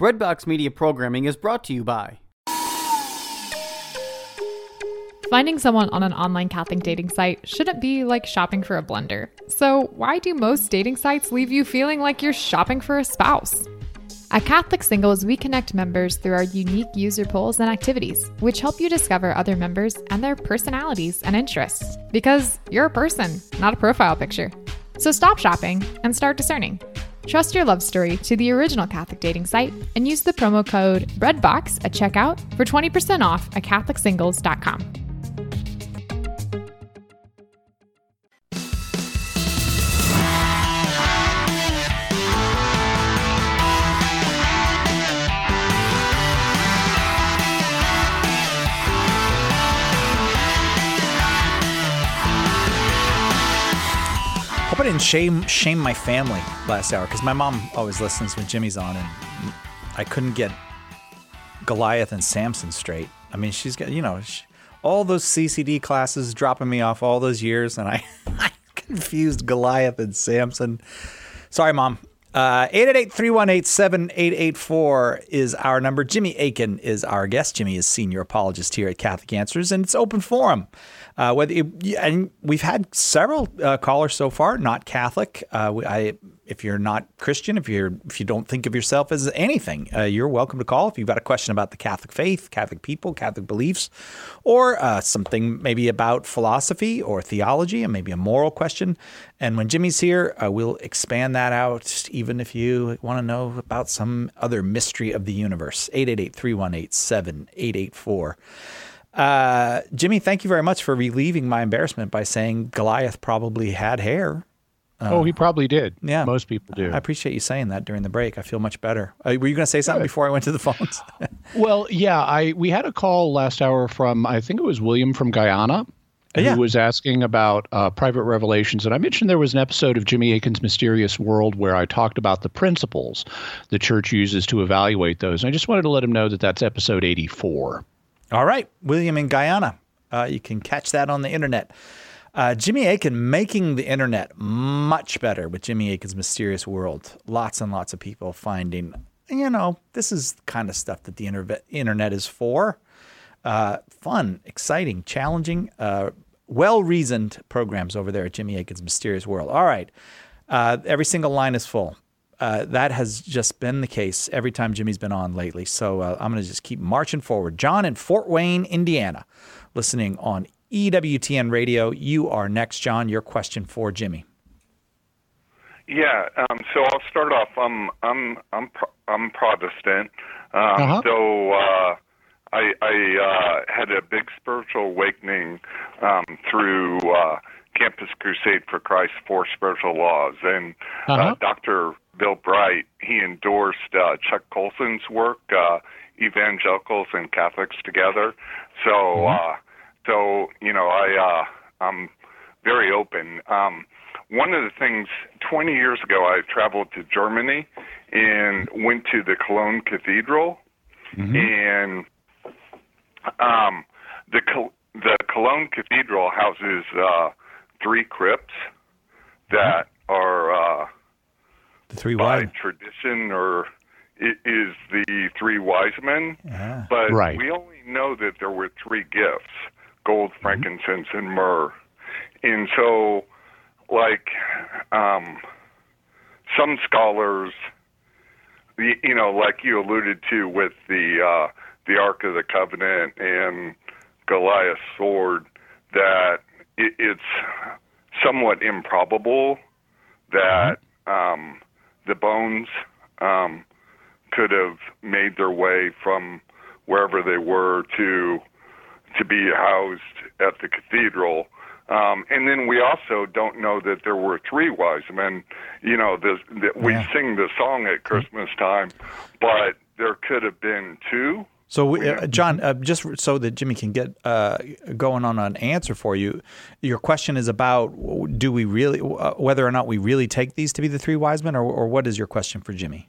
Breadbox Media programming is brought to you by... Finding someone on an online Catholic dating site shouldn't be like shopping for a blender. So why do most dating sites leave you feeling like you're shopping for a spouse? At Catholic Singles, we connect members through our unique user polls and activities, which help you discover other members and their personalities and interests. Because you're a person, not a profile picture. So stop shopping and start discerning. Trust your love story to the original Catholic dating site and use the promo code BREADBOX at checkout for 20% off at CatholicSingles.com. Hope I didn't shame my family last hour, because my mom always listens when Jimmy's on, and I couldn't get Goliath and Samson straight. I mean, she's got, all those CCD classes dropping me off all those years, and I confused Goliath and Samson. Sorry, Mom. 888-318-7884 is our number. Jimmy Akin is our guest. Jimmy is senior apologist here at Catholic Answers, and it's open forum. And we've had several callers so far, not Catholic. If you're not Christian, if you don't think of yourself as anything, you're welcome to call if you've got a question about the Catholic faith, Catholic people, Catholic beliefs, or something maybe about philosophy or theology, and maybe a moral question. And when Jimmy's here, we'll expand that out, even if you want to know about some other mystery of the universe. 888-318-7884. Jimmy, thank you very much for relieving my embarrassment by saying Goliath probably had hair. He probably did. Yeah. Most people do. I appreciate you saying that during the break. I feel much better. Were you going to say something before I went to the phones? Well, yeah, we had a call last hour from, I think it was William from Guyana, who was asking about private revelations. And I mentioned there was an episode of Jimmy Akin's Mysterious World where I talked about the principles the church uses to evaluate those. And I just wanted to let him know that that's episode 84. All right. William in Guyana. You can catch that on the internet. Jimmy Akin making the internet much better with Jimmy Akin's Mysterious World. Lots and lots of people finding, this is the kind of stuff that the internet is for. Fun, exciting, challenging, well-reasoned programs over there at Jimmy Akin's Mysterious World. All right. Every single line is full. That has just been the case every time Jimmy's been on lately. So I'm going to just keep marching forward. John in Fort Wayne, Indiana, listening on EWTN Radio. You are next, John. Your question for Jimmy. Yeah. So I'll start off. I'm Protestant. So I had a big spiritual awakening through Campus Crusade for Christ, 4 Spiritual Laws, and Dr. Bill Bright, he endorsed Chuck Colson's work, Evangelicals and Catholics Together. So, I'm very open. One of the things, 20 years ago, I traveled to Germany and went to the Cologne Cathedral, and the Cologne Cathedral houses 3 crypts that are the 3 by tradition, or it is the 3 wise men. But we only know that there were 3 gifts: gold, frankincense, and myrrh. And so, some scholars, like you alluded to with the Ark of the Covenant and Goliath's sword, that it's somewhat improbable that the bones could have made their way from wherever they were to be housed at the cathedral. And then we also don't know that there were 3 wise men. We sing the song at Christmas time, but there could have been 2. So, John, just so that Jimmy can get going on an answer for you, your question is about do we really, whether or not we really take these to be the 3 wise men, or what is your question for Jimmy?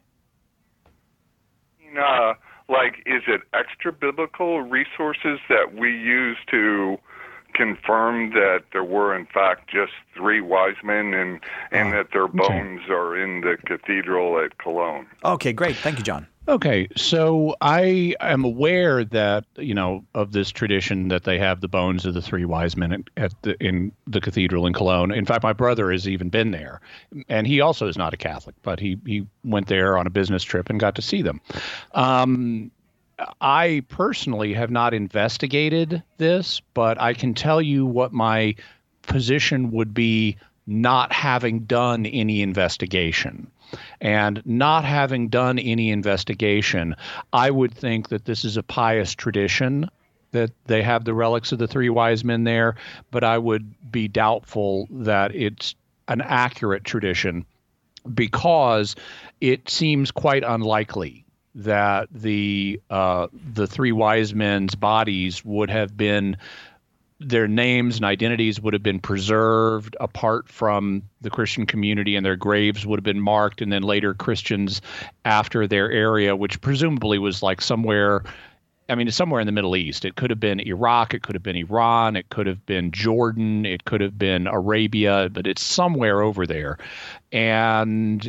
Is it extra biblical resources that we use to confirm that there were in fact just 3 wise men and that their bones are in the cathedral at Cologne? Okay, great. Thank you, John. Okay, so I am aware that, of this tradition that they have the bones of the three wise men in the cathedral in Cologne. In fact, my brother has even been there, and he also is not a Catholic, but he went there on a business trip and got to see them. I personally have not investigated this, but I can tell you what my position would be not having done any investigation. And not having done any investigation, I would think that this is a pious tradition, that they have the relics of the three wise men there, but I would be doubtful that it's an accurate tradition, because it seems quite unlikely that the three wise men's bodies would have been, their names and identities would have been preserved apart from the Christian community, and their graves would have been marked, and then later Christians after their area, which presumably was like somewhere in the Middle East. It could have been Iraq, it could have been Iran, it could have been Jordan, it could have been Arabia, but it's somewhere over there. And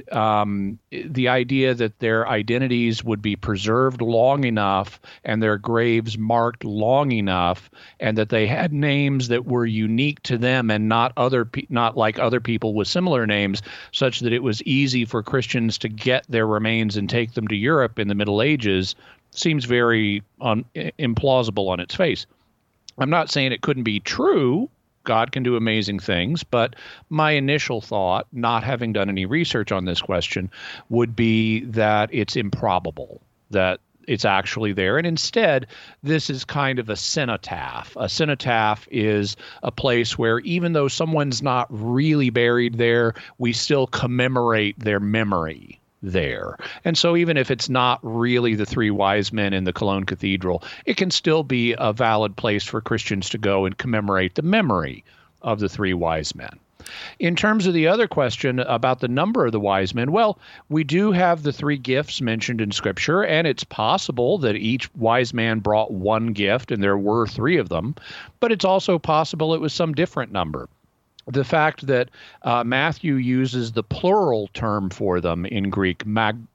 the idea that their identities would be preserved long enough and their graves marked long enough, and that they had names that were unique to them and not like other people with similar names, such that it was easy for Christians to get their remains and take them to Europe in the Middle Ages, seems very implausible on its face. I'm not saying it couldn't be true. God can do amazing things, but my initial thought, not having done any research on this question, would be that it's improbable that it's actually there. And instead, this is kind of a cenotaph. A cenotaph is a place where even though someone's not really buried there, we still commemorate their memory there. And so even if it's not really the three wise men in the Cologne Cathedral, it can still be a valid place for Christians to go and commemorate the memory of the three wise men. In terms of the other question about the number of the wise men, well, we do have the three gifts mentioned in Scripture, and it's possible that each wise man brought one gift and there were three of them, but it's also possible it was some different number. The fact that Matthew uses the plural term for them in Greek,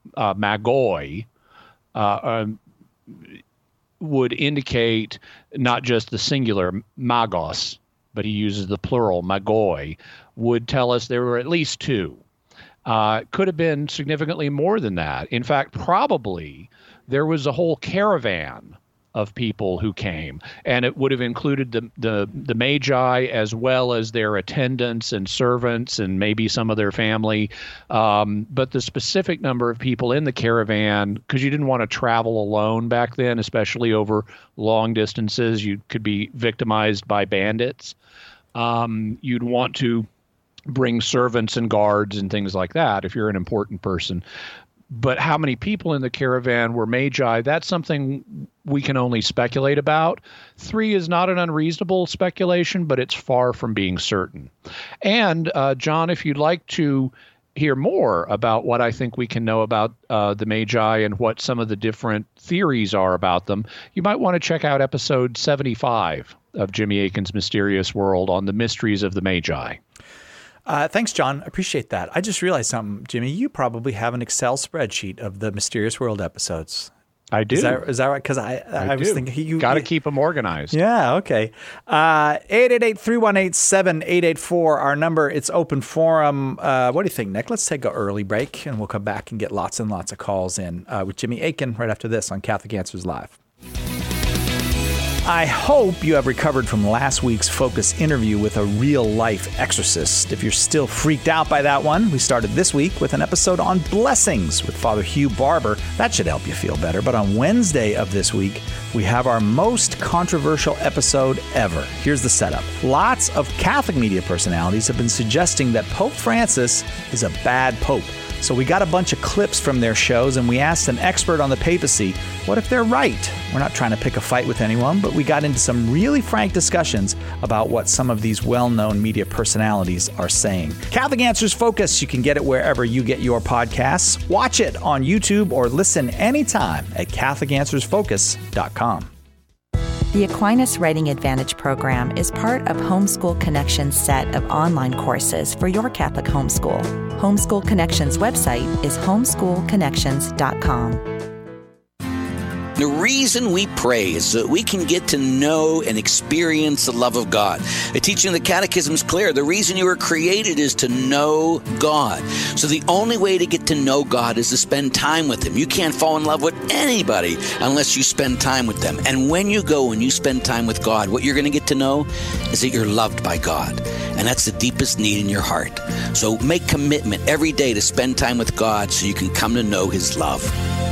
magoi, would indicate not just the singular magos, but he uses the plural, magoi, would tell us there were at least two. Could have been significantly more than that. In fact, probably there was a whole caravan of people who came, and it would have included the Magi as well as their attendants and servants and maybe some of their family. But the specific number of people in the caravan, because you didn't want to travel alone back then, especially over long distances, you could be victimized by bandits. You'd want to bring servants and guards and things like that if you're an important person. But how many people in the caravan were Magi, that's something we can only speculate about. 3 is not an unreasonable speculation, but it's far from being certain. And, John, if you'd like to hear more about what I think we can know about the Magi and what some of the different theories are about them, you might want to check out episode 75 of Jimmy Akin's Mysterious World on the mysteries of the Magi. Thanks, John. I appreciate that. I just realized something, Jimmy. You probably have an Excel spreadsheet of the Mysterious World episodes. I do. Is that right? Because I was thinking you got to keep them organized. Yeah. Okay. 888-318-7884. Our number. It's open forum. What do you think, Nick? Let's take an early break, and we'll come back and get lots and lots of calls in with Jimmy Akin right after this on Catholic Answers Live. I hope you have recovered from last week's Focus interview with a real-life exorcist. If you're still freaked out by that one, we started this week with an episode on blessings with Father Hugh Barber. That should help you feel better. But on Wednesday of this week, we have our most controversial episode ever. Here's the setup. Lots of Catholic media personalities have been suggesting that Pope Francis is a bad pope. So we got a bunch of clips from their shows, and we asked an expert on the papacy, what if they're right? We're not trying to pick a fight with anyone, but we got into some really frank discussions about what some of these well-known media personalities are saying. Catholic Answers Focus, you can get it wherever you get your podcasts. Watch it on YouTube or listen anytime at CatholicAnswersFocus.com. The Aquinas Writing Advantage program is part of Homeschool Connections' set of online courses for your Catholic homeschool. Homeschool Connections' website is homeschoolconnections.com. The reason we pray is so that we can get to know and experience the love of God. The teaching of the Catechism is clear. The reason you were created is to know God. So the only way to get to know God is to spend time with Him. You can't fall in love with anybody unless you spend time with them. And when you go and you spend time with God, what you're going to get to know is that you're loved by God. And that's the deepest need in your heart. So make commitment every day to spend time with God so you can come to know His love.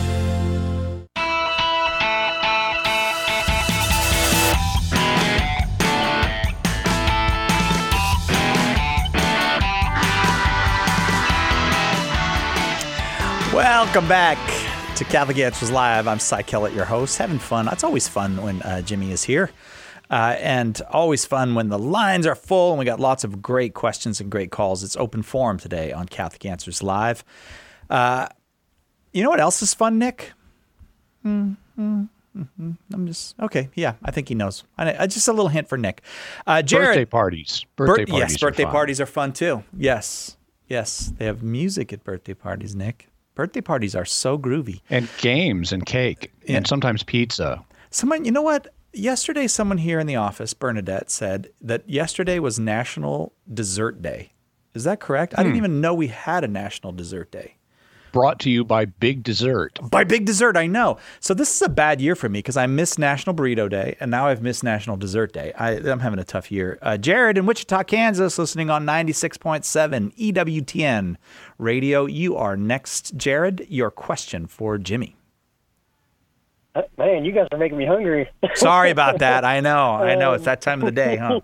Welcome back to Catholic Answers Live. I'm Cy Kellett, your host. Having fun. It's always fun when Jimmy is here. And always fun when the lines are full and we got lots of great questions and great calls. It's open forum today on Catholic Answers Live. You know what else is fun, Nick? I'm just, okay, yeah, I think he knows. Just a little hint for Nick. Jared. Birthday parties. Yes, birthday parties are fun too. Yes, they have music at birthday parties, Nick. Birthday parties are so groovy. And games and cake and sometimes pizza. Someone, you know what? Yesterday, someone here in the office, Bernadette, said that yesterday was National Dessert Day. Is that correct? I didn't even know we had a National Dessert Day. Brought to you by Big Dessert. By Big Dessert, I know. So this is a bad year for me because I missed National Burrito Day, and now I've missed National Dessert Day. I'm having a tough year. Jared in Wichita, Kansas, listening on 96.7 EWTN Radio. You are next. Jared, your question for Jimmy. Man, you guys are making me hungry. Sorry about that. I know. It's that time of the day, huh?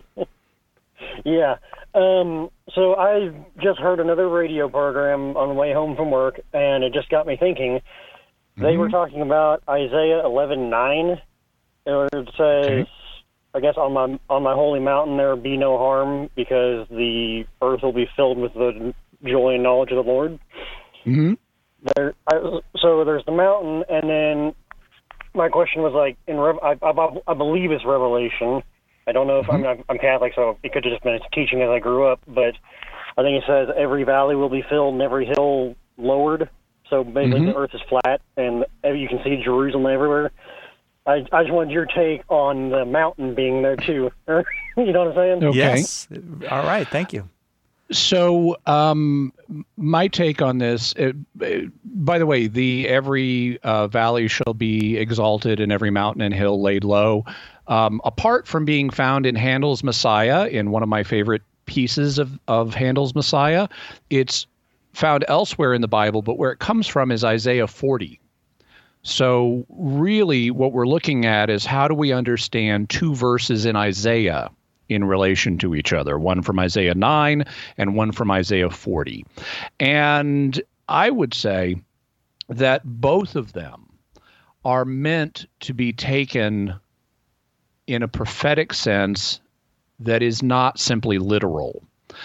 Yeah. So I just heard another radio program on the way home from work, and it just got me thinking. They were talking about Isaiah 11:9. It says, I guess, on my holy mountain there will be no harm because the earth will be filled with the joy and knowledge of the Lord. Mm-hmm. So there's the mountain, and then my question was like, I believe it's Revelation. I don't know if I'm Catholic, so it could have just been teaching as I grew up, but I think it says every valley will be filled and every hill lowered. So basically the earth is flat and you can see Jerusalem everywhere. I just wanted your take on the mountain being there too. You know what I'm saying? Okay. Yes. All right. Thank you. So my take on this, by the way, every valley shall be exalted and every mountain and hill laid low. Apart from being found in Handel's Messiah, in one of my favorite pieces of Handel's Messiah, it's found elsewhere in the Bible, but where it comes from is Isaiah 40. So really what we're looking at is how do we understand two verses in Isaiah in relation to each other, one from Isaiah 9 and one from Isaiah 40. And I would say that both of them are meant to be taken in a prophetic sense that is not simply literal.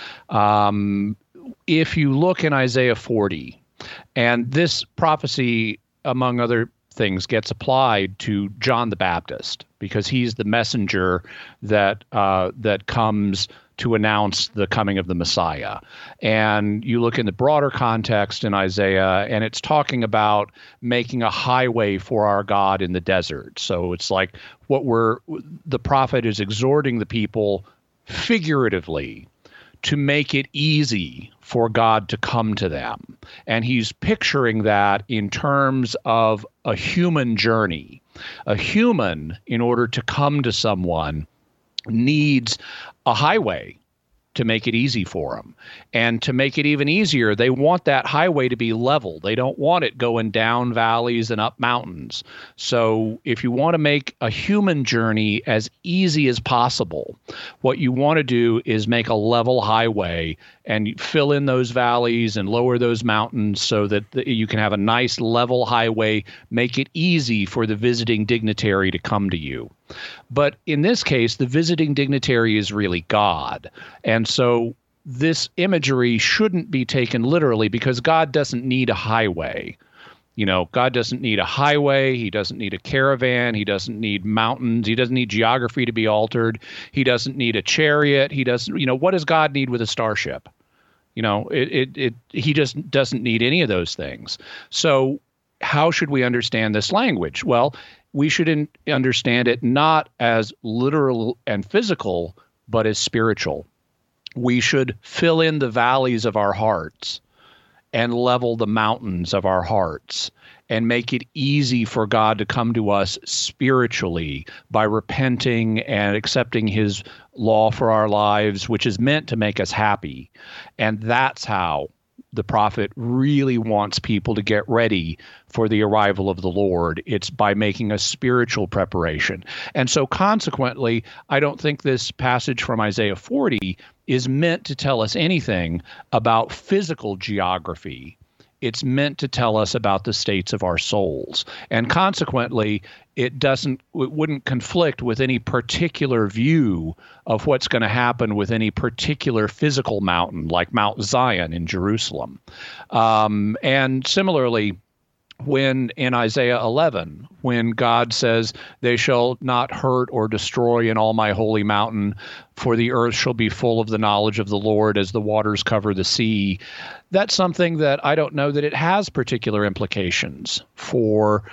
If you look in Isaiah 40, and this prophecy, among other things, gets applied to John the Baptist because he's the messenger that comes to announce the coming of the Messiah. And you look in the broader context in Isaiah, and it's talking about making a highway for our God in the desert. So it's like the prophet is exhorting the people figuratively to make it easy for God to come to them. And he's picturing that in terms of a human journey. A human, in order to come to someone, needs a highway to make it easy for them. And to make it even easier, they want that highway to be level. They don't want it going down valleys and up mountains. So if you want to make a human journey as easy as possible, what you want to do is make a level highway and fill in those valleys and lower those mountains so that you can have a nice level highway, make it easy for the visiting dignitary to come to you. But in this case, the visiting dignitary is really God. And so this imagery shouldn't be taken literally because God doesn't need a highway. You know, God doesn't need a highway. He doesn't need a caravan. He doesn't need mountains. He doesn't need geography to be altered. He doesn't need a chariot. He doesn't, what does God need with a starship? He just doesn't need any of those things. So how should we understand this language? Well, we should understand it not as literal and physical, but as spiritual. We should fill in the valleys of our hearts and level the mountains of our hearts and make it easy for God to come to us spiritually by repenting and accepting his law for our lives, which is meant to make us happy. And that's how the prophet really wants people to get ready for the arrival of the Lord. It's by making a spiritual preparation. And so consequently, I don't think this passage from Isaiah 40 is meant to tell us anything about physical geography. It's meant to tell us about the states of our souls. And consequently, it wouldn't conflict with any particular view of what's going to happen with any particular physical mountain, like Mount Zion in Jerusalem. And similarly, when in Isaiah 11, when God says, "They shall not hurt or destroy in all my holy mountain, for the earth shall be full of the knowledge of the Lord as the waters cover the sea," that's something that I don't know that it has particular implications for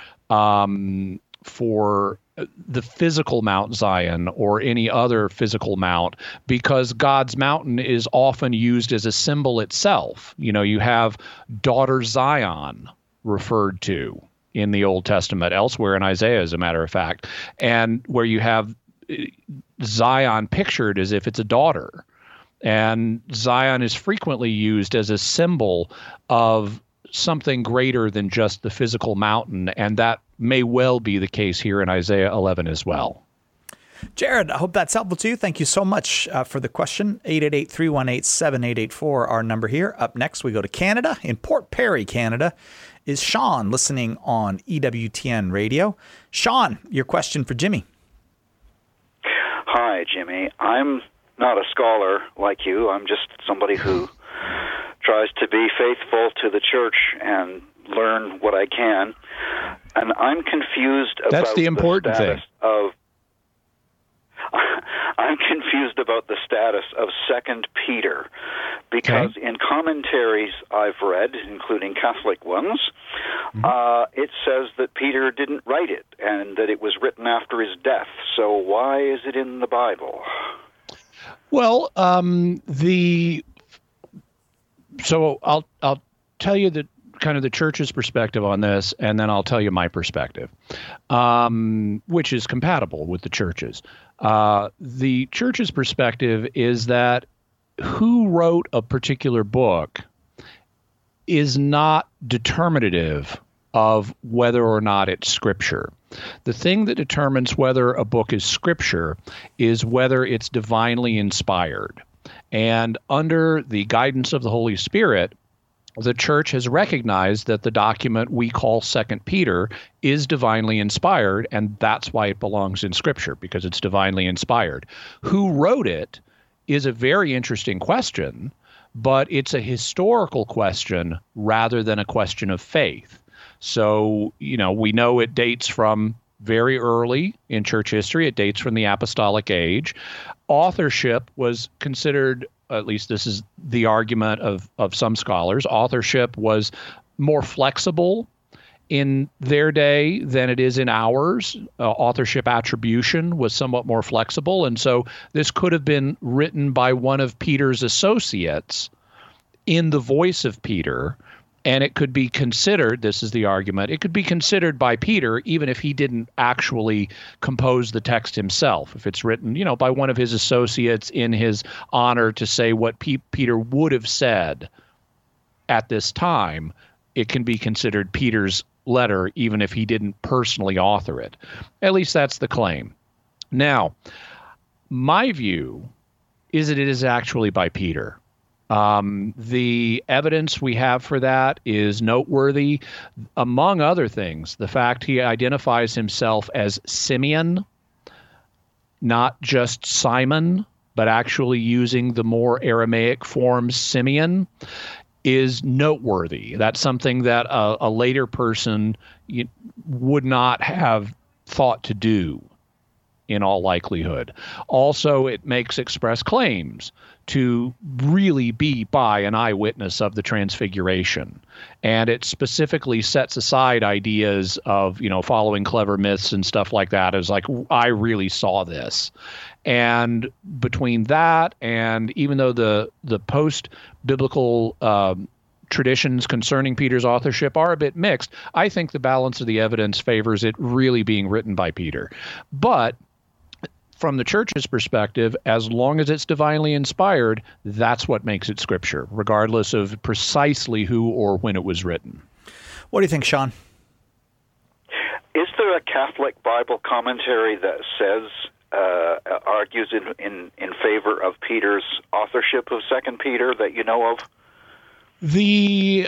the physical Mount Zion or any other physical mount, because God's mountain is often used as a symbol itself. You know, you have daughter Zion referred to in the Old Testament, elsewhere in Isaiah, as a matter of fact, and where you have Zion pictured as if it's a daughter. And Zion is frequently used as a symbol of something greater than just the physical mountain, and that may well be the case here in Isaiah 11 as well. Jared, I hope that's helpful to you. Thank you so much for the question. 888-318-7884, our number here. Up next, we go to Canada. In Port Perry, Canada, is Sean, listening on EWTN Radio. Sean, your question for Jimmy. Hi, Jimmy. I'm not a scholar like you. I'm just somebody who tries to be faithful to the church and learn what I can. And I'm confused about That's the important thing. I'm confused about the status of 2 Peter, because in commentaries I've read, including Catholic ones, it says that Peter didn't write it and that it was written after his death. So why is it in the Bible? Well, so I'll tell you the kind of the church's perspective on this, and then I'll tell you my perspective, which is compatible with the church's. The church's perspective is that who wrote a particular book is not determinative of whether or not it's scripture. The thing that determines whether a book is scripture is whether it's divinely inspired. And under the guidance of the Holy Spirit, the church has recognized that the document we call 2 Peter is divinely inspired, and that's why it belongs in Scripture, because it's divinely inspired. Who wrote it is a very interesting question, but it's a historical question rather than a question of faith. So, you know, we know it dates from very early in church history. It dates from the apostolic age. Authorship was considered, at least this is the argument of some scholars, authorship was more flexible in their day than it is in ours. Authorship attribution was somewhat more flexible. And so this could have been written by one of Peter's associates in the voice of Peter. And it could be considered, this is the argument, it could be considered by Peter even if he didn't actually compose the text himself. If it's written, you know, by one of his associates in his honor to say what Peter would have said at this time, it can be considered Peter's letter even if he didn't personally author it. At least that's the claim. Now, my view is that it is actually by Peter. The evidence we have for that is noteworthy. Among other things, the fact he identifies himself as Simeon, not just Simon, but actually using the more Aramaic form Simeon, is noteworthy. That's something that a later person would not have thought to do in all likelihood. Also, it makes express claims to really be by an eyewitness of the Transfiguration. And it specifically sets aside ideas of, following clever myths and stuff like that as like, I really saw this. And between that and even though the post-biblical traditions concerning Peter's authorship are a bit mixed, I think the balance of the evidence favors it really being written by Peter. But from the church's perspective, as long as it's divinely inspired, that's what makes it scripture, regardless of precisely who or when it was written. What do you think, Sean? Is there a Catholic Bible commentary that says, argues in favor of Peter's authorship of 2 Peter that you know of? There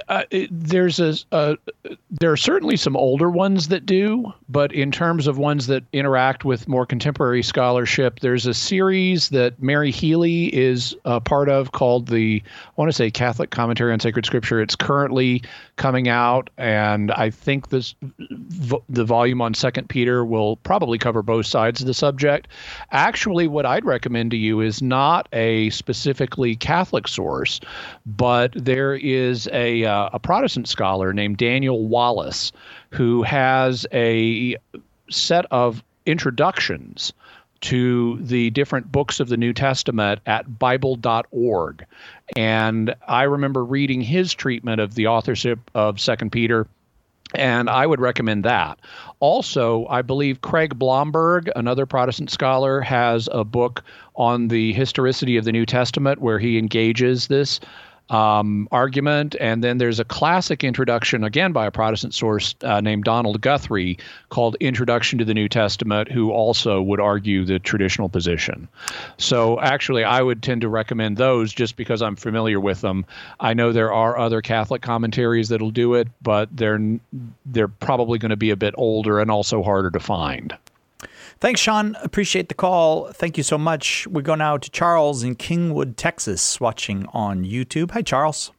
are certainly some older ones that do, but in terms of ones that interact with more contemporary scholarship, there's a series that Mary Healy is a part of called Catholic Commentary on Sacred Scripture. It's currently coming out, and I think the volume on 2 Peter will probably cover both sides of the subject. Actually, what I'd recommend to you is not a specifically Catholic source, but there is a Protestant scholar named Daniel Wallace who has a set of introductions to the different books of the New Testament at Bible.org. And I remember reading his treatment of the authorship of 2 Peter, and I would recommend that. Also, I believe Craig Blomberg, another Protestant scholar, has a book on the historicity of the New Testament where he engages this argument. And then there's a classic introduction, again by a Protestant source named Donald Guthrie, called Introduction to the New Testament, who also would argue the traditional position. So actually, I would tend to recommend those just because I'm familiar with them. I know there are other Catholic commentaries that'll do it, but they're probably going to be a bit older and also harder to find. Thanks, Sean. Appreciate the call. Thank you so much. We go now to Charles in Kingwood, Texas, watching on YouTube. Hi, Charles.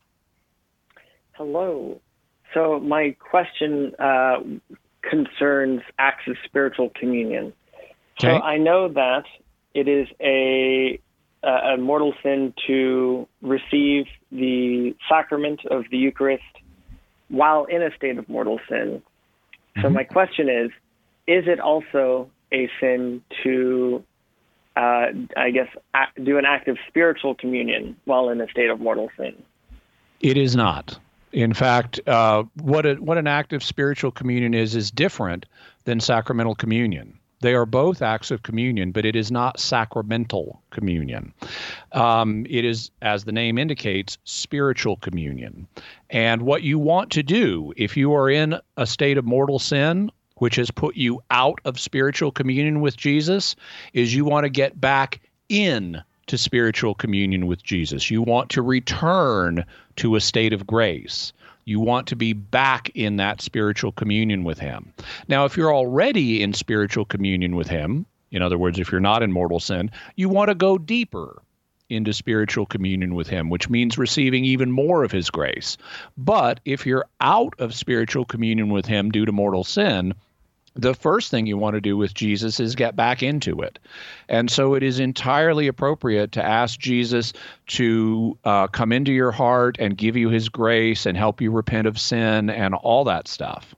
Hello. So my question concerns acts of spiritual communion. Okay. So I know that it is a mortal sin to receive the sacrament of the Eucharist while in a state of mortal sin. So my question is it also a sin to, do an act of spiritual communion while in a state of mortal sin? It is not. In fact, what an act of spiritual communion is different than sacramental communion. They are both acts of communion, but it is not sacramental communion. It is, as the name indicates, spiritual communion. And what you want to do if you are in a state of mortal sin, which has put you out of spiritual communion with Jesus, is you want to get back in to spiritual communion with Jesus. You want to return to a state of grace. You want to be back in that spiritual communion with him. Now, if you're already in spiritual communion with him, in other words, if you're not in mortal sin, you want to go deeper into spiritual communion with him, which means receiving even more of his grace. But if you're out of spiritual communion with him due to mortal sin, the first thing you want to do with Jesus is get back into it. And so it is entirely appropriate to ask Jesus to come into your heart and give you his grace and help you repent of sin and all that stuff.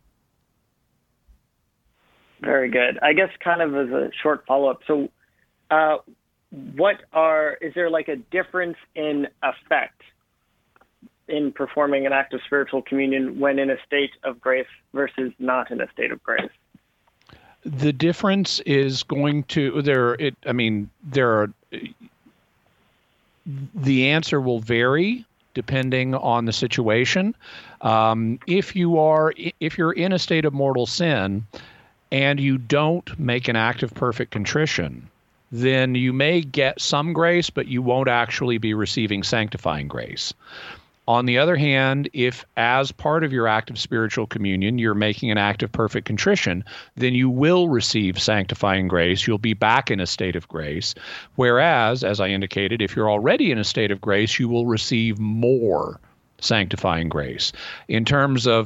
Very good. I guess kind of as a short follow-up. So is there like a difference in effect in performing an act of spiritual communion when in a state of grace versus not in a state of grace? The difference is going to the answer will vary depending on the situation. If you're in a state of mortal sin and you don't make an act of perfect contrition, then you may get some grace, but you won't actually be receiving sanctifying grace. On the other hand, if as part of your act of spiritual communion, you're making an act of perfect contrition, then you will receive sanctifying grace. You'll be back in a state of grace. Whereas, as I indicated, if you're already in a state of grace, you will receive more sanctifying grace. In terms of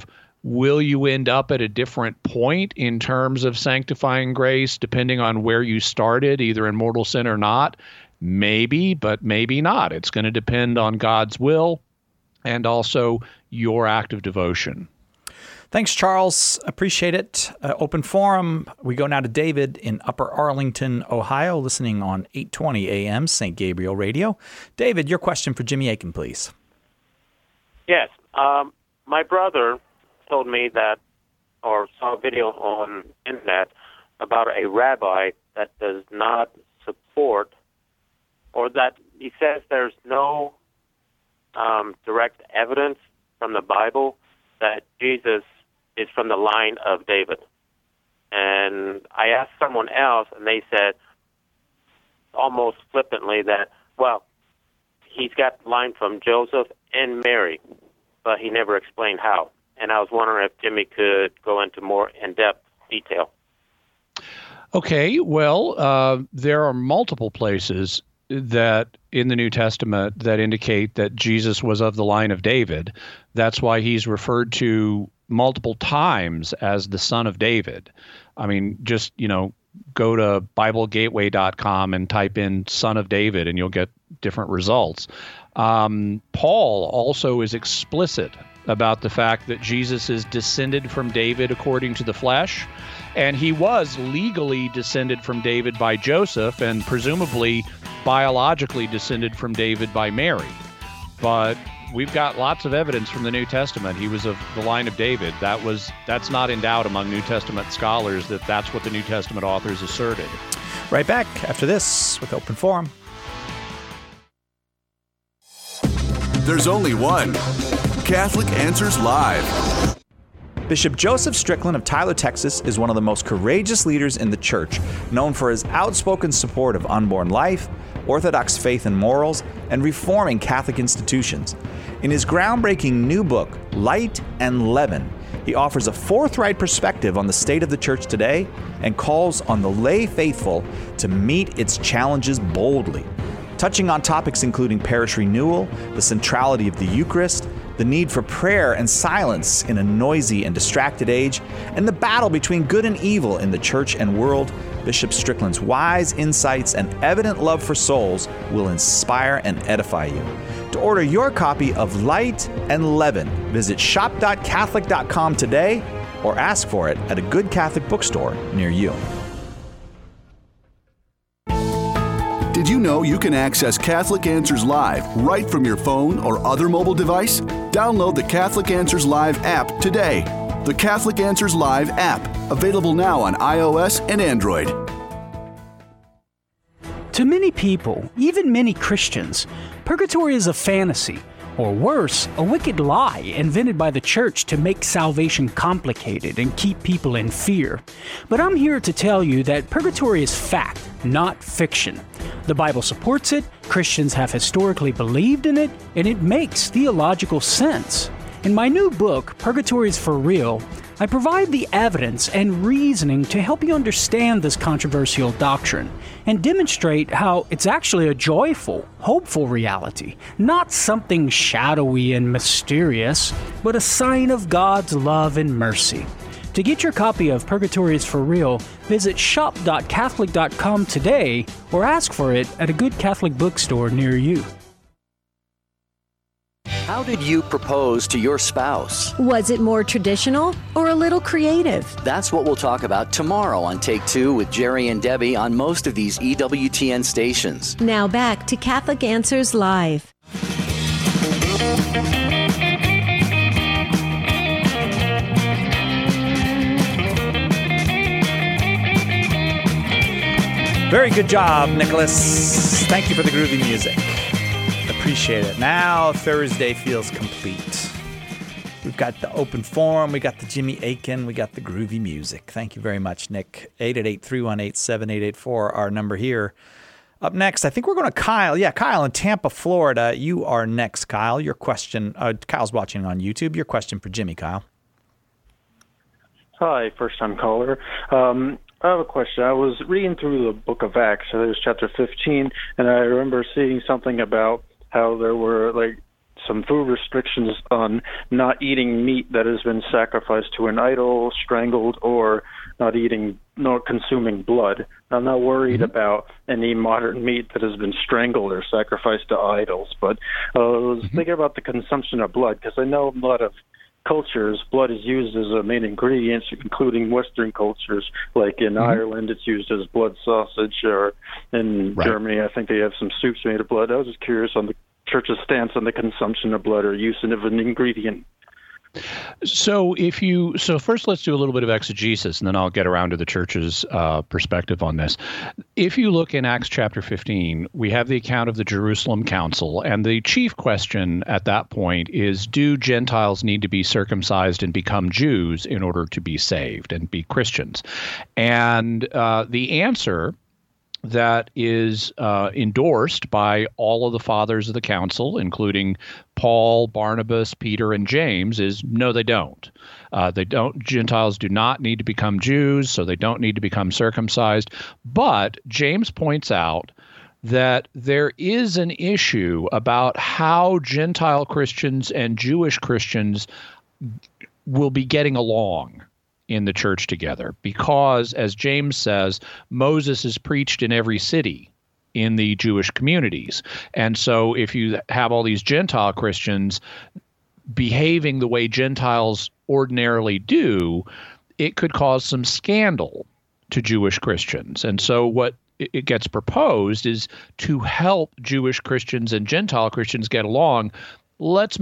Will you end up at a different point in terms of sanctifying grace, depending on where you started, either in mortal sin or not? Maybe, but maybe not. It's going to depend on God's will and also your act of devotion. Thanks, Charles. Appreciate it. Open forum. We go now to David in Upper Arlington, Ohio, listening on 820 AM St. Gabriel Radio. David, your question for Jimmy Akin, please. Yes. My brother told me that, or saw a video on internet about a rabbi that does not support, or that he says there's no direct evidence from the Bible that Jesus is from the line of David. And I asked someone else, and they said almost flippantly that, well, he's got the line from Joseph and Mary, but he never explained how. And I was wondering if Jimmy could go into more in-depth detail. Okay, well, there are multiple places that in the New Testament that indicate that Jesus was of the line of David. That's why he's referred to multiple times as the son of David. I mean, just, go to BibleGateway.com and type in son of David and you'll get different results. Paul also is explicit about the fact that Jesus is descended from David according to the flesh, and he was legally descended from David by Joseph and presumably biologically descended from David by Mary. But we've got lots of evidence from the New Testament he was of the line of David. That's not in doubt among New Testament scholars that that's what the New Testament authors asserted. Right back after this with Open Forum. There's only one. Catholic Answers Live. Bishop Joseph Strickland of Tyler, Texas, is one of the most courageous leaders in the church, known for his outspoken support of unborn life, Orthodox faith and morals, and reforming Catholic institutions. In his groundbreaking new book, Light and Leaven, he offers a forthright perspective on the state of the church today and calls on the lay faithful to meet its challenges boldly. Touching on topics including parish renewal, the centrality of the Eucharist, the need for prayer and silence in a noisy and distracted age, and the battle between good and evil in the church and world, Bishop Strickland's wise insights and evident love for souls will inspire and edify you. To order your copy of Light and Leaven, visit shop.catholic.com today or ask for it at a good Catholic bookstore near you. Did you know you can access Catholic Answers Live right from your phone or other mobile device? Download the Catholic Answers Live app today. The Catholic Answers Live app, available now on iOS and Android. To many people, even many Christians, purgatory is a fantasy, or worse, a wicked lie invented by the church to make salvation complicated and keep people in fear. But I'm here to tell you that purgatory is fact, not fiction. The Bible supports it, Christians have historically believed in it, and it makes theological sense. In my new book, Purgatory is for Real, I provide the evidence and reasoning to help you understand this controversial doctrine and demonstrate how it's actually a joyful, hopeful reality, not something shadowy and mysterious, but a sign of God's love and mercy. To get your copy of Purgatory is for Real, visit shop.catholic.com today or ask for it at a good Catholic bookstore near you. How did you propose to your spouse? Was it more traditional or a little creative? That's what we'll talk about tomorrow on Take Two with Jerry and Debbie on most of these EWTN stations. Now back to Catholic Answers Live. Very good job, Nicholas. Thank you for the groovy music. Appreciate it. Now Thursday feels complete. We've got the open forum, we got the Jimmy Akin, we got the groovy music. Thank you very much, Nick. 888-318-7884, our number here. Up next, I think we're going to Kyle. Yeah, Kyle in Tampa, Florida. You are next, Kyle. Your question, Kyle's watching on YouTube. Your question for Jimmy, Kyle. Hi, first-time caller. I have a question. I was reading through the book of Acts, so there's chapter 15, and I remember seeing something about how there were some food restrictions on not eating meat that has been sacrificed to an idol, strangled, or not consuming blood. I'm not worried about any modern meat that has been strangled or sacrificed to idols, but I was thinking about the consumption of blood, because I know a lot of cultures, blood is used as a main ingredient, including Western cultures. Like in Ireland, it's used as blood sausage, or in Germany, I think they have some soups made of blood. I was just curious on the Church's stance on the consumption of blood or use of an ingredient. So first let's do a little bit of exegesis, and then I'll get around to the Church's perspective on this. If you look in Acts chapter 15, we have the account of the Jerusalem Council, and the chief question at that point is, do Gentiles need to be circumcised and become Jews in order to be saved and be Christians? And the answer that is endorsed by all of the fathers of the council, including Paul, Barnabas, Peter, and James, is no, they don't. Gentiles do not need to become Jews, so they don't need to become circumcised. But James points out that there is an issue about how Gentile Christians and Jewish Christians will be getting along in the church together, because, as James says, Moses is preached in every city in the Jewish communities. And so if you have all these Gentile Christians behaving the way Gentiles ordinarily do, it could cause some scandal to Jewish Christians. And so what it gets proposed is, to help Jewish Christians and Gentile Christians get along, let's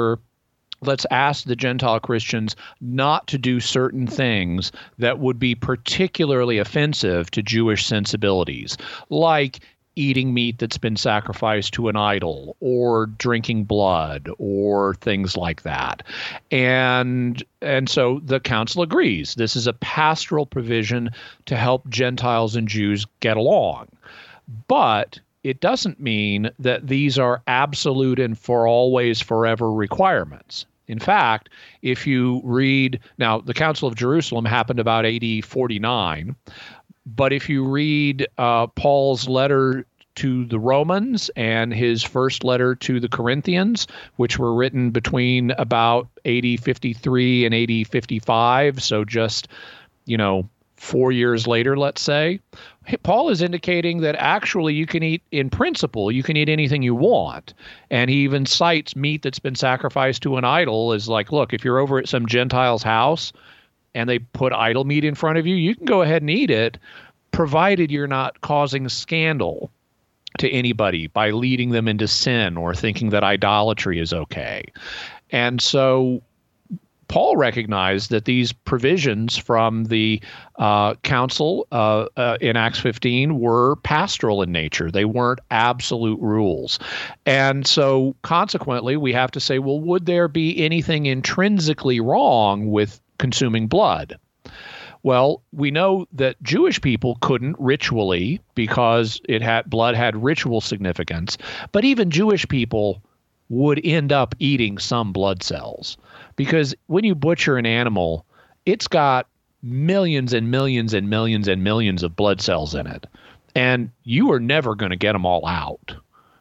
ask the Gentile Christians not to do certain things that would be particularly offensive to Jewish sensibilities, like eating meat that's been sacrificed to an idol, or drinking blood, or things like that. And so the council agrees. This is a pastoral provision to help Gentiles and Jews get along. But it doesn't mean that these are absolute and for always forever requirements. In fact, if you read, now the Council of Jerusalem happened about AD 49, but if you read Paul's letter to the Romans and his first letter to the Corinthians, which were written between about AD 53 and AD 55, so just, 4 years later, let's say, Paul is indicating that actually you can eat, in principle, you can eat anything you want. And he even cites meat that's been sacrificed to an idol as like, look, if you're over at some Gentile's house and they put idol meat in front of you, you can go ahead and eat it, provided you're not causing scandal to anybody by leading them into sin or thinking that idolatry is okay. And so Paul recognized that these provisions from the council in Acts 15 were pastoral in nature. They weren't absolute rules. And so consequently, we have to say, well, would there be anything intrinsically wrong with consuming blood? Well, we know that Jewish people couldn't ritually, because blood had ritual significance, but even Jewish people would end up eating some blood cells. Because when you butcher an animal, it's got millions and millions and millions and millions of blood cells in it. And you are never going to get them all out.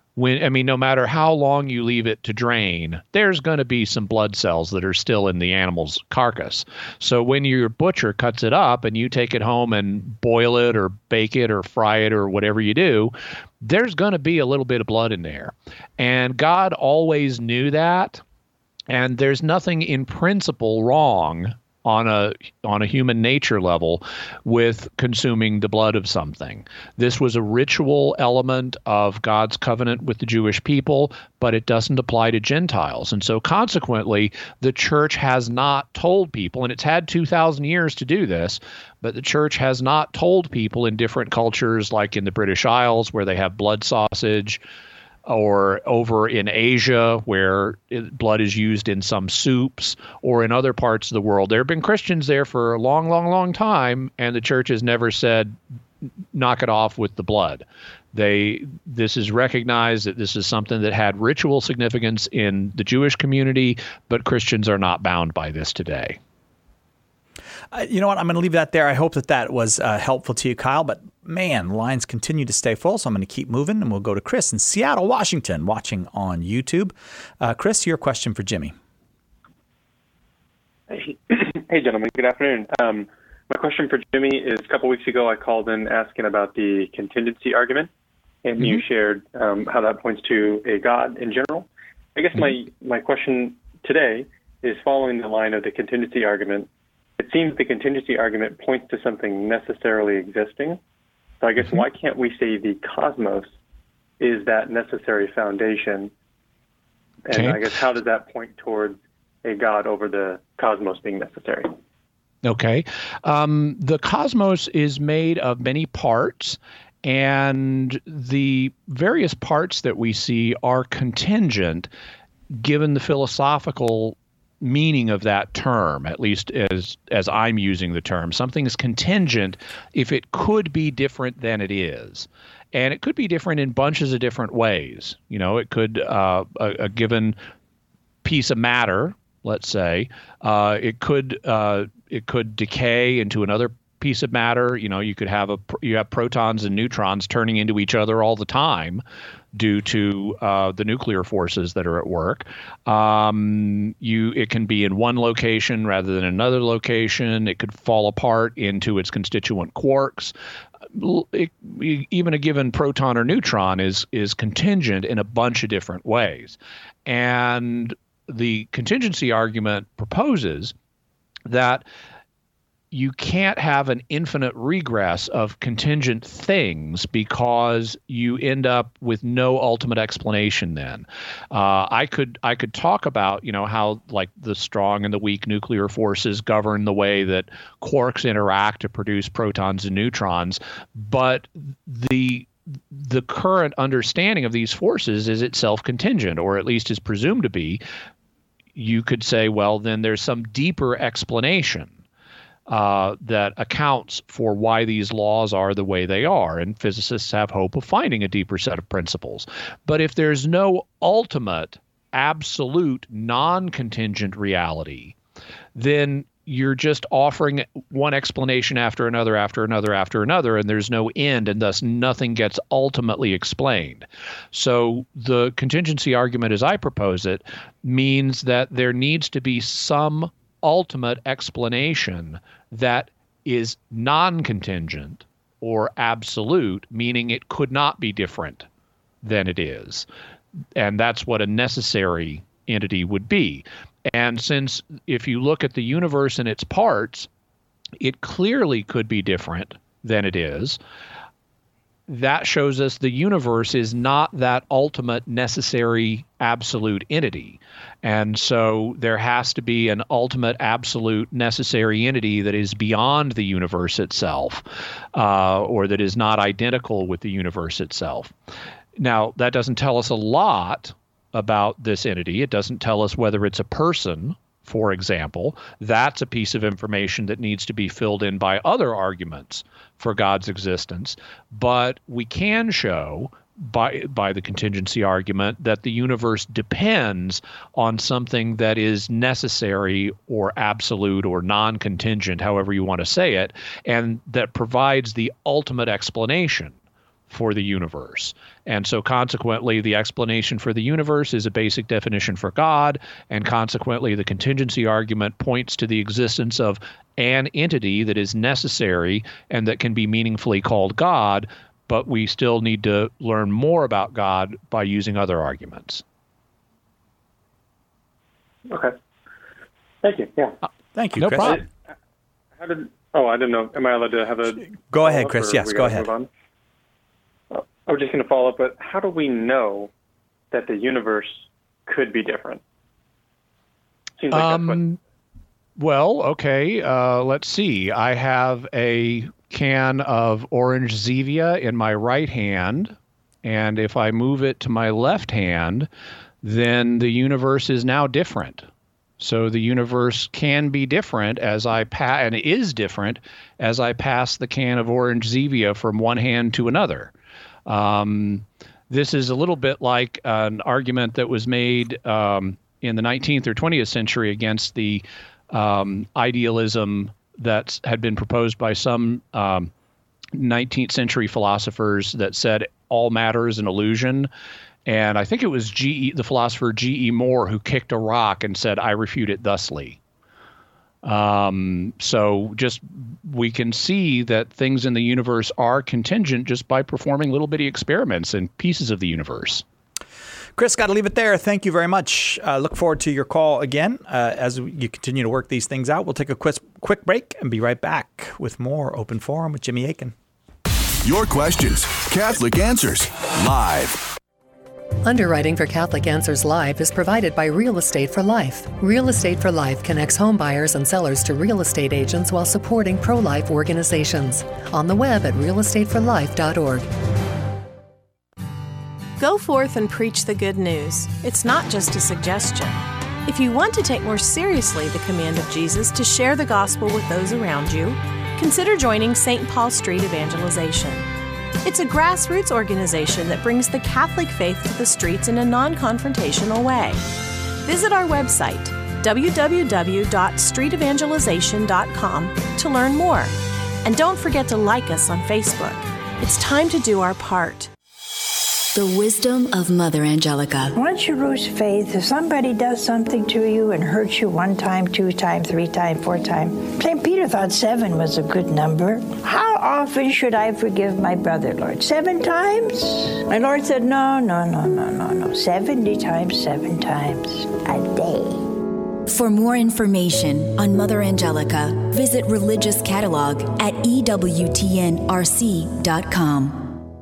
No matter how long you leave it to drain, there's going to be some blood cells that are still in the animal's carcass. So when your butcher cuts it up and you take it home and boil it or bake it or fry it or whatever you do, there's going to be a little bit of blood in there. And God always knew that. And there's nothing in principle wrong on a human nature level with consuming the blood of something. This was a ritual element of God's covenant with the Jewish people, but it doesn't apply to Gentiles. And so consequently, the church has not told people, and it's had 2,000 years to do this, but the church has not told people in different cultures, like in the British Isles where they have blood sausage, or over in Asia where blood is used in some soups, or in other parts of the world. There have been Christians there for a long, long, long time, and the church has never said, knock it off with the blood. This is recognized that this is something that had ritual significance in the Jewish community, but Christians are not bound by this today. You know what? I'm going to leave that there. I hope that was helpful to you, Kyle. But man, lines continue to stay full, so I'm going to keep moving, and we'll go to Chris in Seattle, Washington, watching on YouTube. Chris, your question for Jimmy. Hey, gentlemen. Good afternoon. My question for Jimmy is, a couple weeks ago I called in asking about the contingency argument, and you shared how that points to a God in general. I guess my question today is following the line of the contingency argument. It seems the contingency argument points to something necessarily existing. So I guess why can't we say the cosmos is that necessary foundation? And I guess how does that point towards a God over the cosmos being necessary? Okay. The cosmos is made of many parts, and the various parts that we see are contingent given the philosophical meaning of that term, at least as I'm using the term. Something is contingent if it could be different than it is. And it could be different in bunches of different ways. You know, it could, a given piece of matter, let's say, it could decay into another piece of matter. You know, you could have you have protons and neutrons turning into each other all the time due to the nuclear forces that are at work. It can be in one location rather than another location. It could fall apart into its constituent quarks. Even a given proton or neutron is contingent in a bunch of different ways. And the contingency argument proposes that you can't have an infinite regress of contingent things because you end up with no ultimate explanation then. I could talk about, you know, how like the strong and the weak nuclear forces govern the way that quarks interact to produce protons and neutrons, but the current understanding of these forces is itself contingent, or at least is presumed to be. You could say, well, then there's some deeper explanation that accounts for why these laws are the way they are, and physicists have hope of finding a deeper set of principles. But if there's no ultimate, absolute, non-contingent reality, then you're just offering one explanation after another, and there's no end, and thus nothing gets ultimately explained. So the contingency argument, as I propose it, means that there needs to be some ultimate explanation that is non-contingent or absolute, meaning it could not be different than it is. And that's what a necessary entity would be. And since if you look at the universe and its parts, it clearly could be different than it is, that shows us the universe is not that ultimate, necessary, absolute entity. And so there has to be an ultimate, absolute, necessary entity that is beyond the universe itself, or that is not identical with the universe itself. Now, that doesn't tell us a lot about this entity. It doesn't tell us whether it's a person, for example. That's a piece of information that needs to be filled in by other arguments for God's existence. But we can show by the contingency argument that the universe depends on something that is necessary or absolute or non-contingent, however you want to say it, and that provides the ultimate explanation for the universe. And so consequently, the explanation for the universe is a basic definition for God, and consequently, the contingency argument points to the existence of an entity that is necessary and that can be meaningfully called God, but we still need to learn more about God by using other arguments. Okay. Thank you. Yeah. Thank you, no Chris. problem. I didn't know. Am I allowed to have a... Go ahead, Chris. Yes, go ahead. I was just going to follow up, but how do we know that the universe could be different? Seems like that's what... Well, okay, let's see. I have a can of orange Zevia in my right hand, and if I move it to my left hand, then the universe is now different. So the universe can be different as I and is different as I pass the can of orange Zevia from one hand to another. This is a little bit like an argument that was made in the 19th or 20th century against the idealism that had been proposed by some 19th century philosophers that said all matter is an illusion. And I think it was the philosopher G.E. Moore who kicked a rock and said, "I refute it thusly." So just we can see that things in the universe are contingent just by performing little bitty experiments in pieces of the universe. Chris, got to leave it there. Thank you very much. Look forward to your call again as you continue to work these things out. We'll take a quick break and be right back with more Open Forum with Jimmy Akin. Your questions, Catholic Answers, live. Underwriting for Catholic Answers Live is provided by Real Estate for Life. Real Estate for Life connects home buyers and sellers to real estate agents while supporting pro-life organizations. On the web at realestateforlife.org. Go forth and preach the good news. It's not just a suggestion. If you want to take more seriously the command of Jesus to share the gospel with those around you, consider joining St. Paul Street Evangelization. It's a grassroots organization that brings the Catholic faith to the streets in a non-confrontational way. Visit our website, www.streetevangelization.com, to learn more. And don't forget to like us on Facebook. It's time to do our part. The wisdom of Mother Angelica. Once you lose faith, if somebody does something to you and hurts you 1 time, 2 times, 3 times, 4 times, St. Peter thought 7 was a good number. How often should I forgive my brother, Lord? 7 times? My Lord said, no. 70 times, 7 times a day. For more information on Mother Angelica, visit Religious Catalog at EWTNRC.com.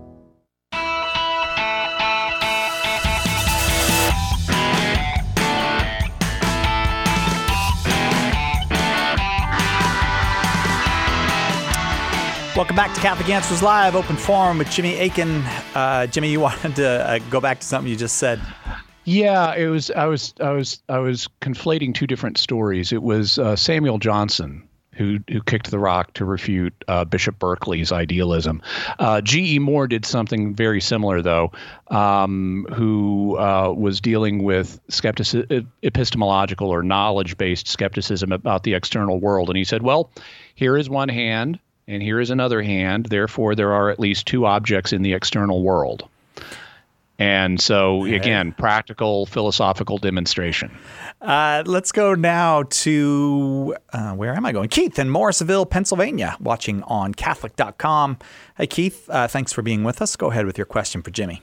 Welcome back to Catholic Answers Live, Open Forum with Jimmy Akin. Jimmy, you wanted to go back to something you just said. Yeah, it was. I was conflating 2 different stories. It was Samuel Johnson who kicked the rock to refute Bishop Berkeley's idealism. G.E. Moore did something very similar, though, who was dealing with epistemological or knowledge-based skepticism about the external world, and he said, "Well, here is one hand." And here is another hand. Therefore, there are at least 2 objects in the external world. And so, again, practical philosophical demonstration. Let's go now to, where am I going? Keith in Morrisville, Pennsylvania, watching on Catholic.com. Hey, Keith, thanks for being with us. Go ahead with your question for Jimmy.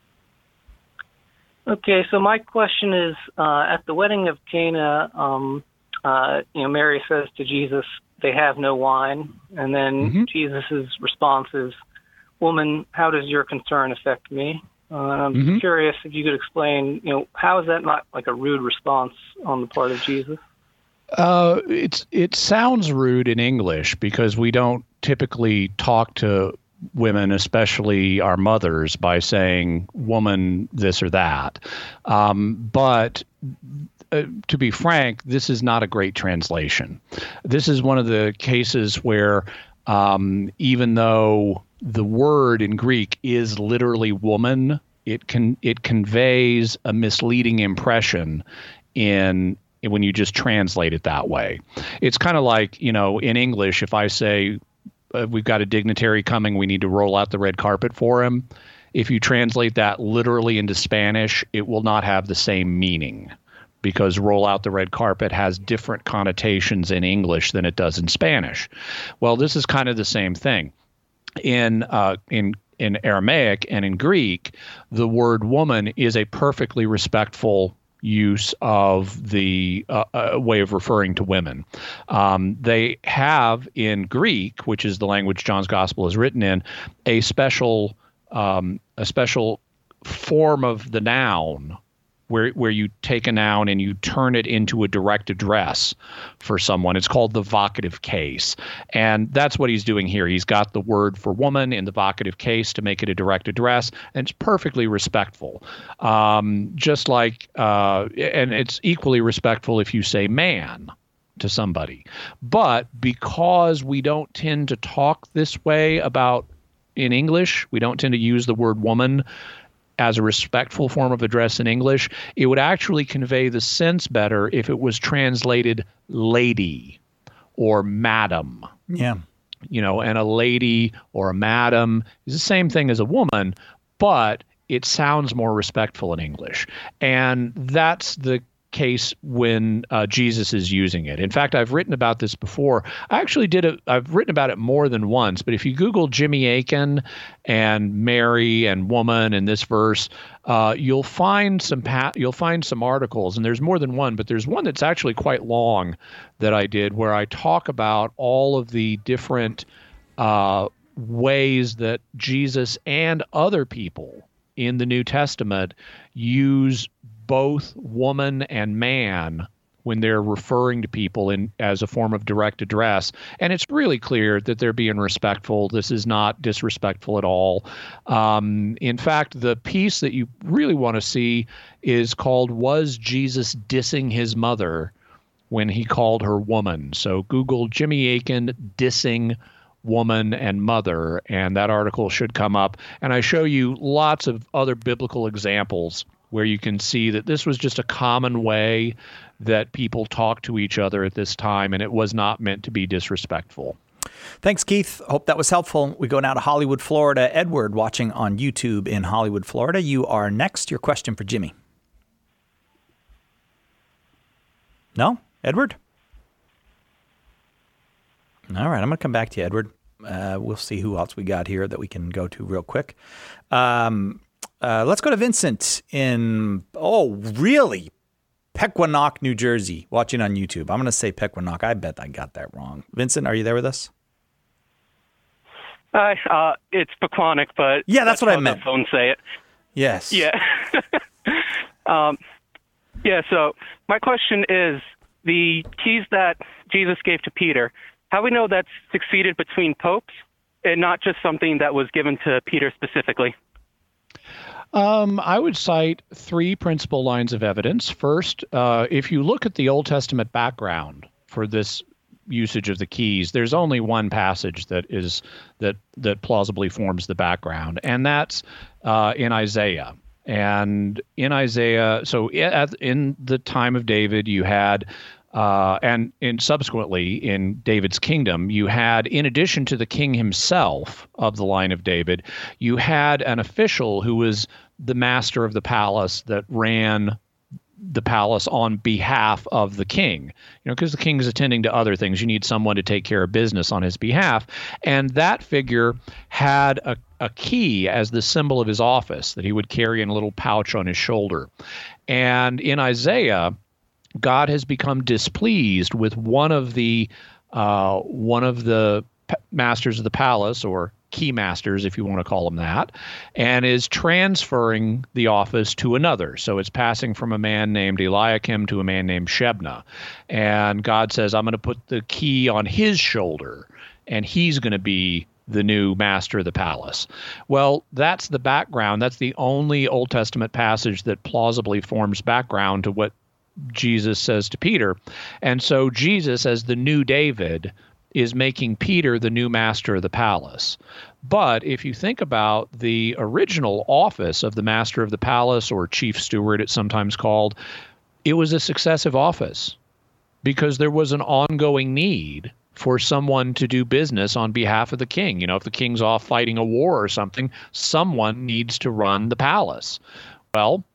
Okay, so my question is, at the wedding of Cana, Mary says to Jesus, "They have no wine," and then Jesus' response is, "Woman, how does your concern affect me?" I'm curious if you could explain, how is that not like a rude response on the part of Jesus? It sounds rude in English because we don't typically talk to women, especially our mothers, by saying, "Woman, this or that." But to be frank, this is not a great translation. This is one of the cases where even though the word in Greek is literally woman, it conveys a misleading impression when you just translate it that way. It's kind of like, in English, if I say we've got a dignitary coming, we need to roll out the red carpet for him. If you translate that literally into Spanish, it will not have the same meaning, because roll out the red carpet has different connotations in English than it does in Spanish. Well, this is kind of the same thing. In Aramaic and in Greek, the word woman is a perfectly respectful use of the way of referring to women. They have in Greek, which is the language John's Gospel is written in, a special form of the noun where you take a noun and you turn it into a direct address for someone. It's called the vocative case. And that's what he's doing here. He's got the word for woman in the vocative case to make it a direct address, and it's perfectly respectful. Just like, and it's equally respectful if you say man to somebody. But because we don't tend to talk this way in English, we don't tend to use the word woman as a respectful form of address in English, it would actually convey the sense better if it was translated lady or madam. Yeah. and a lady or a madam is the same thing as a woman, but it sounds more respectful in English. And that's the case when Jesus is using it. In fact, I've written about this before. I've written about it more than once, but if you Google Jimmy Akin and Mary and woman in this verse, you'll find some articles, and there's more than one, but there's one that's actually quite long that I did where I talk about all of the different ways that Jesus and other people in the New Testament use both woman and man when they're referring to people as a form of direct address. And it's really clear that they're being respectful. This is not disrespectful at all. In fact, the piece that you really want to see is called, "Was Jesus Dissing His Mother When He Called Her Woman?" So Google Jimmy Akin dissing woman and mother, and that article should come up. And I show you lots of other biblical examples where you can see that this was just a common way that people talk to each other at this time, and it was not meant to be disrespectful. Thanks, Keith. Hope that was helpful. We go now to Hollywood, Florida. Edward, watching on YouTube in Hollywood, Florida. You are next. Your question for Jimmy. No? Edward? All right, I'm going to come back to you, Edward. We'll see who else we got here that we can go to real quick. Let's go to Vincent in, Pequannock, New Jersey, watching on YouTube. I'm going to say Pequannock. I bet I got that wrong. Vincent, are you there with us? It's Pequannock, but yeah, that's what I meant. The phone say it. Yes. Yeah. So my question is, the keys that Jesus gave to Peter, how do we know that's succeeded between popes and not just something that was given to Peter specifically? I would cite three principal lines of evidence. First, if you look at the Old Testament background for this usage of the keys, there's only one passage that plausibly forms the background, and that's in Isaiah. And in Isaiah, so in the time of David, you had and subsequently in David's kingdom, you had, in addition to the king himself of the line of David, you had an official who was the master of the palace that ran the palace on behalf of the king. Because the king is attending to other things, you need someone to take care of business on his behalf. And that figure had a key as the symbol of his office that he would carry in a little pouch on his shoulder. And in Isaiah, God has become displeased with one of the masters of the palace, or key masters, if you want to call them that, and is transferring the office to another. So it's passing from a man named Eliakim to a man named Shebna. And God says, I'm going to put the key on his shoulder, and he's going to be the new master of the palace. Well, that's the background. That's the only Old Testament passage that plausibly forms background to what Jesus says to Peter. And so Jesus, as the new David, is making Peter the new master of the palace. But if you think about the original office of the master of the palace, or chief steward, it's sometimes called, it was a successive office because there was an ongoing need for someone to do business on behalf of the king. If the king's off fighting a war or something, someone needs to run the palace. Well,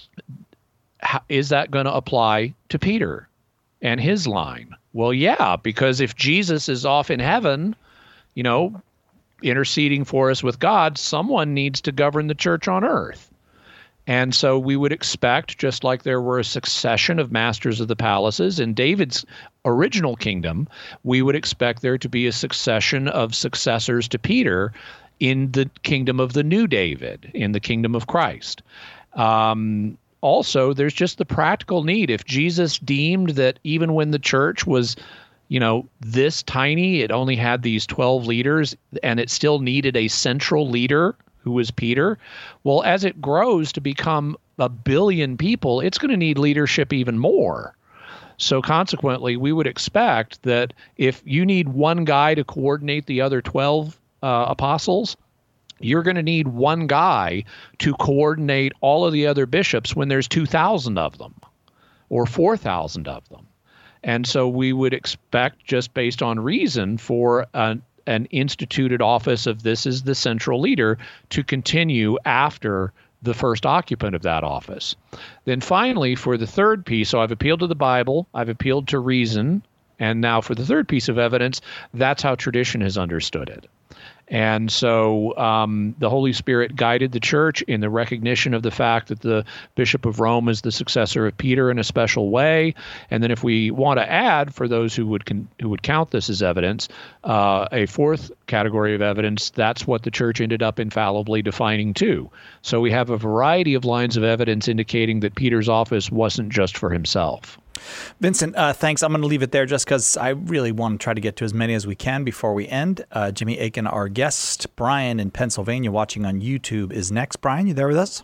is that going to apply to Peter and his line? Well, yeah, because if Jesus is off in heaven, interceding for us with God, someone needs to govern the church on earth. And so we would expect, just like there were a succession of masters of the palaces in David's original kingdom, we would expect there to be a succession of successors to Peter in the kingdom of the new David, in the kingdom of Christ. Also, there's just the practical need. If Jesus deemed that even when the church was, this tiny, it only had these 12 leaders, and it still needed a central leader who was Peter, well, as it grows to become 1 billion people, it's going to need leadership even more. So consequently, we would expect that if you need one guy to coordinate the other 12 apostles, you're going to need one guy to coordinate all of the other bishops when there's 2,000 of them or 4,000 of them. And so we would expect, just based on reason, for an instituted office of this is the central leader to continue after the first occupant of that office. Then finally, for the third piece, so I've appealed to the Bible, I've appealed to reason, and now for the third piece of evidence, that's how tradition has understood it. And so the Holy Spirit guided the church in the recognition of the fact that the Bishop of Rome is the successor of Peter in a special way. And then if we want to add, for those who would count this as evidence, a fourth category of evidence, that's what the church ended up infallibly defining too. So we have a variety of lines of evidence indicating that Peter's office wasn't just for himself. Vincent, thanks. I'm going to leave it there just because I really want to try to get to as many as we can before we end. Jimmy Akin, our guest. Brian in Pennsylvania watching on YouTube is next. Brian, you there with us?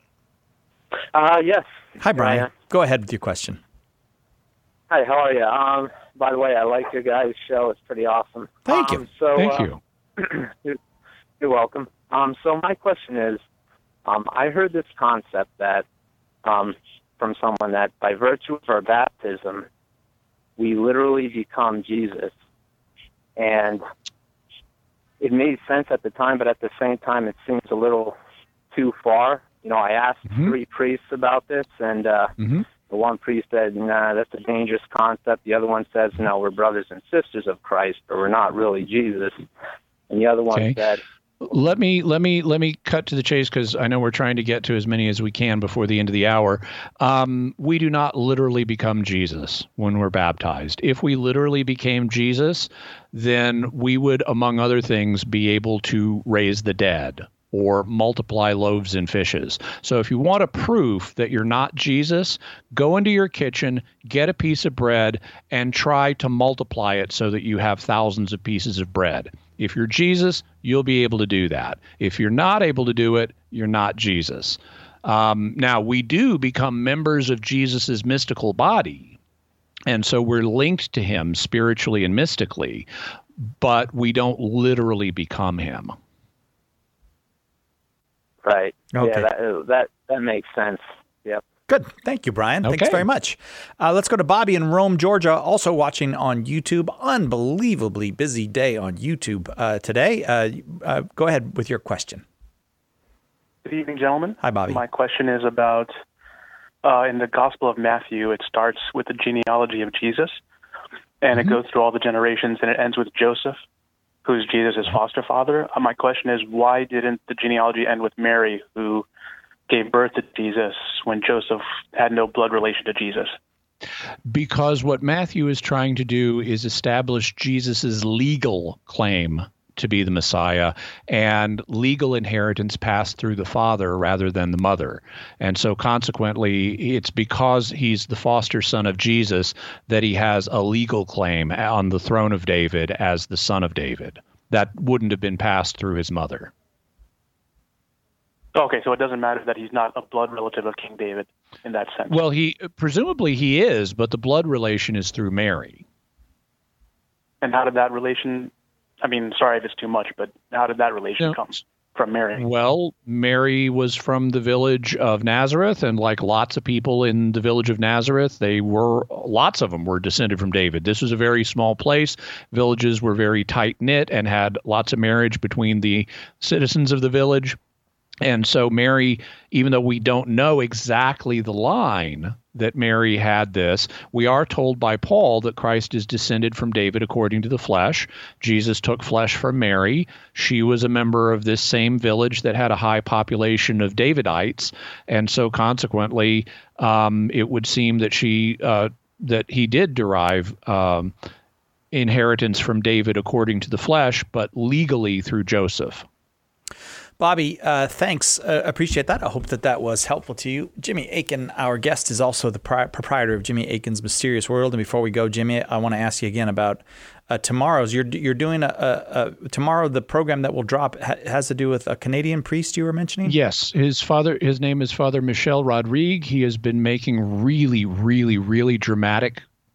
Yes. Hi, Brian. Go ahead with your question. Hi, how are you? By the way, I like your guys' show. It's pretty awesome. Thank you. Thank you. You're welcome. So my question is, I heard this concept that from someone that by virtue of our baptism, we literally become Jesus. And it made sense at the time, but at the same time, it seems a little too far. You know, I asked three priests about this, and the one priest said, nah, that's a dangerous concept. The other one says, no, we're brothers and sisters of Christ, but we're not really Jesus. And the other one said... Let me cut to the chase because I know we're trying to get to as many as we can before the end of the hour. We do not literally become Jesus when we're baptized. If we literally became Jesus, then we would, among other things, be able to raise the dead or multiply loaves and fishes. So if you want a proof that you're not Jesus, go into your kitchen, get a piece of bread, and try to multiply it so that you have thousands of pieces of bread. If you're Jesus, you'll be able to do that. If you're not able to do it, you're not Jesus. Now, we do become members of Jesus's mystical body, and so we're linked to him spiritually and mystically, but we don't literally become him. Right. Okay. Yeah, that makes sense. Yep. Good. Thank you, Brian. Okay. Thanks very much. Let's go to Bobby in Rome, Georgia, also watching on YouTube. Unbelievably busy day on YouTube today. Go ahead with your question. Good evening, gentlemen. Hi, Bobby. My question is about in the Gospel of Matthew, it starts with the genealogy of Jesus, and it goes through all the generations, and it ends with Joseph, who's Jesus' foster father. My question is, why didn't the genealogy end with Mary, who gave birth to Jesus, when Joseph had no blood relation to Jesus? Because what Matthew is trying to do is establish Jesus's legal claim to be the Messiah, and legal inheritance passed through the father rather than the mother. And so consequently, it's because he's the foster son of Jesus that he has a legal claim on the throne of David as the son of David. That wouldn't have been passed through his mother. Okay, so it doesn't matter that he's not a blood relative of King David in that sense. Well, presumably he is, but the blood relation is through Mary. And how did that relation... I mean, sorry if it's too much, but how did that relation come from Mary? Well, Mary was from the village of Nazareth, and like lots of people in the village of Nazareth, lots of them were descended from David. This was a very small place. Villages were very tight-knit and had lots of marriage between the citizens of the village. And so Mary, even though we don't know exactly the line that Mary had this, we are told by Paul that Christ is descended from David according to the flesh. Jesus took flesh from Mary. She was a member of this same village that had a high population of Davidites. And so consequently, it would seem that that he did derive inheritance from David according to the flesh, but legally through Joseph. Bobby, thanks. Appreciate that. I hope that was helpful to you. Jimmy Akin, our guest, is also the proprietor of Jimmy Akin's Mysterious World. And before we go, Jimmy, I want to ask you again about tomorrow's. You're doing tomorrow. The program that will drop has to do with a Canadian priest you were mentioning. Yes, his name is Father Michel Rodrigue. He has been making really, really, really dramatic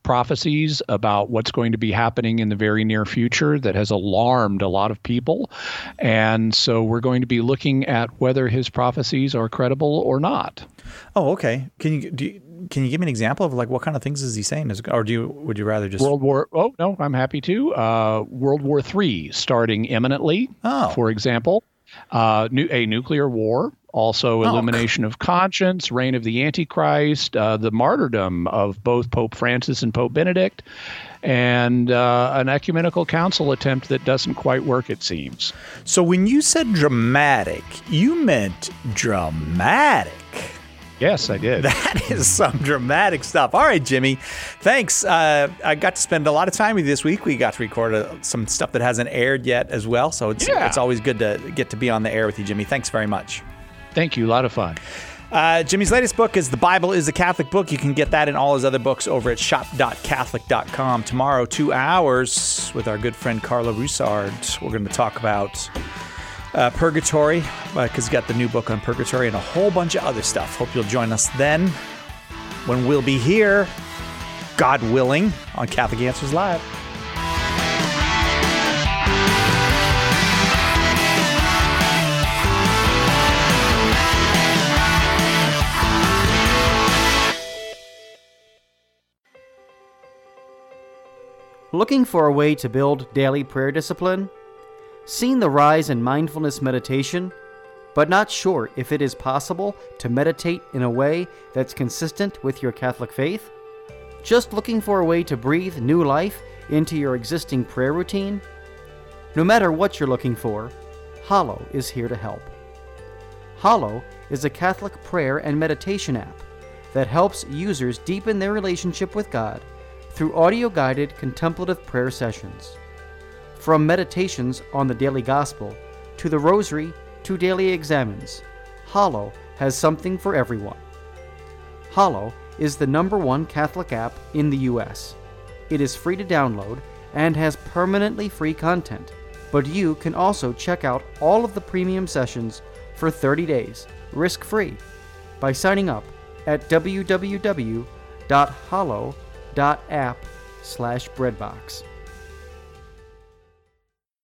prophecies about what's going to be happening in the very near future that has alarmed a lot of people. And so we're going to be looking at whether his prophecies are credible or not. Oh, okay. Can you give me an example of like what kind of things is he saying? Or would you rather just Oh no, I'm happy to. World War III starting imminently. For example, a nuclear war. Also, elimination of conscience, reign of the Antichrist, the martyrdom of both Pope Francis and Pope Benedict, and an ecumenical council attempt that doesn't quite work, it seems. So when you said dramatic, you meant dramatic. Yes, I did. That is some dramatic stuff. All right, Jimmy, thanks. I got to spend a lot of time with you this week. We got to record some stuff that hasn't aired yet as well, so it's always good to get to be on the air with you, Jimmy. Thanks very much. Thank you. A lot of fun. Jimmy's latest book is The Bible is a Catholic Book. You can get that and all his other books over at shop.catholic.com. Tomorrow, 2 hours with our good friend Carla Roussard. We're going to talk about Purgatory, because he's got the new book on Purgatory and a whole bunch of other stuff. Hope you'll join us then when we'll be here, God willing, on Catholic Answers Live. Looking for a way to build daily prayer discipline? Seen the rise in mindfulness meditation, but not sure if it is possible to meditate in a way that's consistent with your Catholic faith? Just looking for a way to breathe new life into your existing prayer routine? No matter what you're looking for, Hallow is here to help. Hallow is a Catholic prayer and meditation app that helps users deepen their relationship with God through audio-guided contemplative prayer sessions. From meditations on the daily gospel, to the rosary, to daily examens, Hallow has something for everyone. Hallow is the #1 Catholic app in the U.S. It is free to download and has permanently free content, but you can also check out all of the premium sessions for 30 days, risk-free, by signing up at www.hallow.app/breadbox.